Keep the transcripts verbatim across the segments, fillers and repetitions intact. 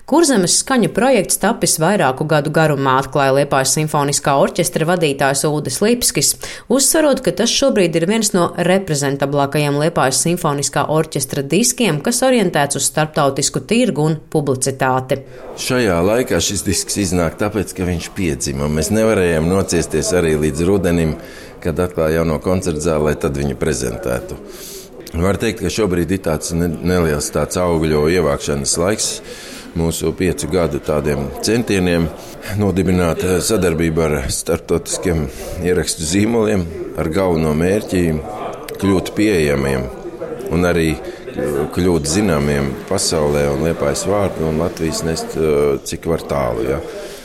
Kurzemes skaņu projekts tapis vairāku gadu garumā, atklāja Liepājas simfoniskā orķestra vadītājs Ulris Lipskis, uzsverot, ka tas šobrīd ir viens no reprezentablākajiem Liepājas simfoniskā orķestra diskiem, kas orientēts uz starptautisku tirgu un publicitāti. Šajā laikā šis disks iznāk tāpēc, ka viņš piedzima. Mēs nevarējām nociesties arī līdz rudenim, kad atklāja jauno koncertu zāli, lai tad viņu prezentētu. Var teikt, ka šobrīd ir tāds neliels tāds augļu ievākšanas laiks mūsu piecu gadu tādiem centieniem nodibināt sadarbību ar starptautiskiem ierakstu zīmoliem ar galveno mērķi kļūt pieejamiem un arī kļūt zināmiem pasaulē un Liepājas vārdu un Latvijas nest cik var tālu. Ja.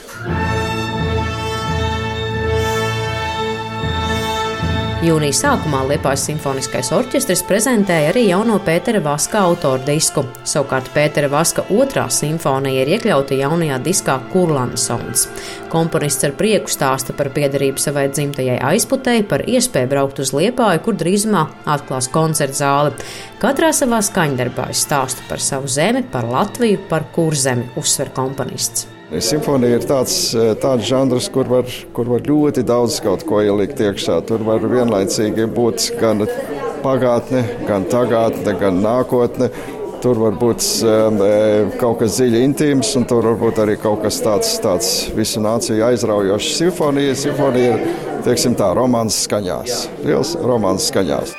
Jūnija sākumā Liepājas simfoniskais orķestris prezentēja arī jauno Pētera Vaska autoru disku. Savukārt Pētera Vaska otrā simfonija ir iekļauta jaunajā diskā Kurlansons. Komponists ar prieku stāsta par piederību savai dzimtajai Aizputei, par iespēju braukt uz Liepāju, kur drīzumā atklās koncertu zāli. Katrā savā skaņdarbā stāsta par savu zemi, par Latviju, par Kurzemi, uzsver komponists. Simfonija ir tāds, tāds žanrs, kur var, kur var ļoti daudz kaut ko ielikt iekšā. Tur var vienlaicīgi būt gan pagātne, gan tagadne, gan nākotne. Tur var būt kaut kas dziļi intīms, un tur var būt arī kaut kas tāds, tāds visu nāciju aizraujošs. Simfonija, simfonija ir, teiksim tā, romāns skaņās. Liels romāns skaņās.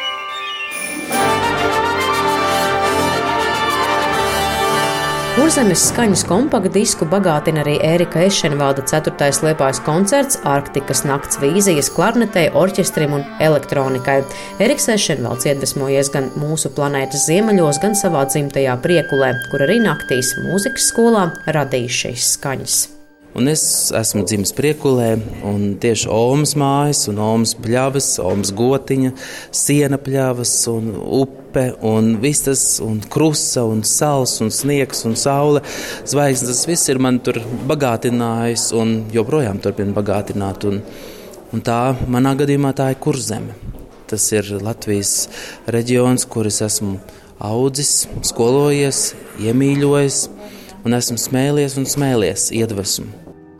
Kurzemes skaņas kompaktdisku bagātina arī Ērika Ešenvalda ceturtais Liepājas koncerts Arktikas nakts vīzijas klarnetei, orķestrim un elektronikai. Ēriks Ešenvalds iedvesmojies gan mūsu planētas ziemeļos, gan savā dzimtajā Priekulē, kur arī naktīs mūzikas skolā radīja šīs skaņas. Un es esmu dzimis Priekulē, un tieši Olmas mājas, un Olmas pļavas, Olmas gotiņa, siena pļavas, un upe, un vistas, un krusa, un sals, un sniegs, un saule, zvaigznes, tas viss ir man tur bagātinājis, un joprojām turpina bagātināt, un, un tā, manā gadījumā tā ir Kurzeme. Tas ir Latvijas reģions, kur es esmu audzis, skolojies, iemīļojis, un esmu smēlies un smēlies iedvesmu.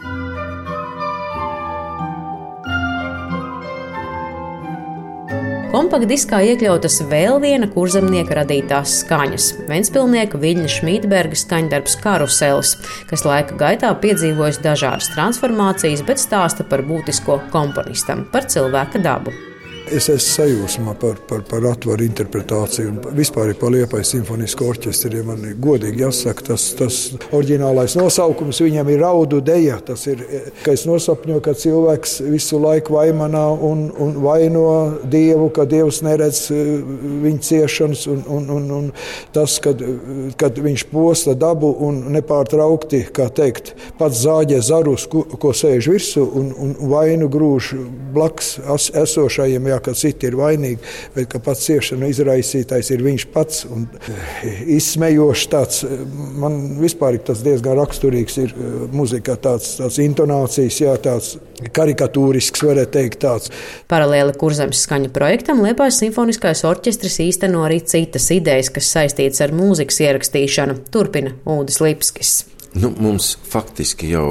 Kompaktdiskā iekļautas vēl viena kurzemnieka radītās skaņas – Ventspilnieka Viļņa Šmītberga skaņdarbs Karuselis, kas laika gaitā piedzīvojis dažādas transformācijas, bet stāsta par būtisko komponistam, par cilvēka dabu. Es esmu sajūsmā par, par, par atvaru interpretāciju un vispār par Liepājas simfonisko orķestri. Ja man godīgi jāsaka, tas, tas oriģinālais nosaukums viņam ir raudu deja. Tas ir, ka es nosapņoju, ka cilvēks visu laiku vaimanā un, un vaino Dievu, ka Dievs neredz viņa ciešanas un, un, un, un tas, kad, kad viņš posta dabu un nepārtraukti, kā teikt, pats zāģē zarus, ko, ko sēž virsū un, un vainu grūž blaks esošajiem, jā, ka citi ir vainīgi, bet ka pats ciešanu izraisītājs ir viņš pats un izsmejošs tāds. Man vispār tas diezgan raksturīgs ir muzikā tāds, tāds intonācijas, jā, tāds karikatūrisks, varētu teikt tāds. Paralēli Kurzemes skaņu projektam Liepājas simfoniskais orķestris īsteno arī citas idejas, kas saistītas ar mūzikas ierakstīšanu, turpina Ulris Lipskis. Nu, mums faktiski jau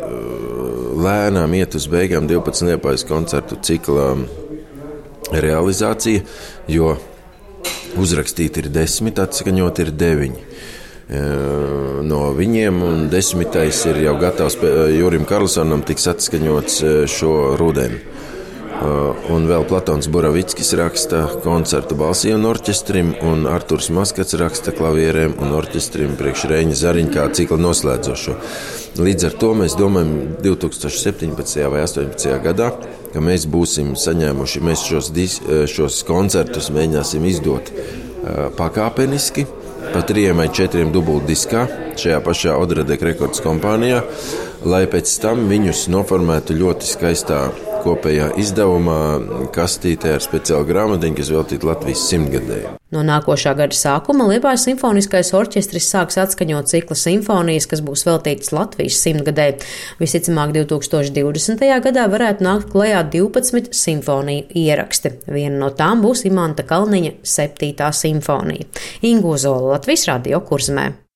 lēnām iet uz beigām divpadsmit Liepājas koncertu cikla realizācija, jo uzrakstīti ir desmit, atskaņot ir deviņi. No viņiem, un desmitais ir jau gatavs Jurim Karlsonam tiks atskaņots šo rudeni. Un vēl Platons Buravickis raksta koncertu balsī un orķestrim, un Arturs Maskats raksta klavierēm un orķestrim priekš Reiņa Zariņa kā cikla noslēdzošo. Līdz ar to mēs domājam divi tūkstoši septiņpadsmitajā vai astoņpadsmitajā gadā, ka mēs būsim saņēmuši, mēs šos, dis, šos koncertus mēģināsim izdot pakāpeniski, pa trijiem vai četriem dubultdiskā šajā pašā Odradek Rekords kompānijā, lai pēc tam viņus noformētu ļoti skaistā kopējā izdevumā kastītē ar speciālu grāmatiņu, kas veltīta Latvijas simtgadēju. No nākošā gada sākuma Liepājas simfoniskais orķestris sāks atskaņot cikla simfonijas, kas būs veltītas Latvijas simtgadēju. Visticamāk, divi tūkstoši divdesmitajā gadā varētu nākt klajā divpadsmit simfoniju ieraksti. Viena no tām būs Imanta Kalniņa septītā simfonija. Ingu Ozola, Latvijas radio Kurzemē.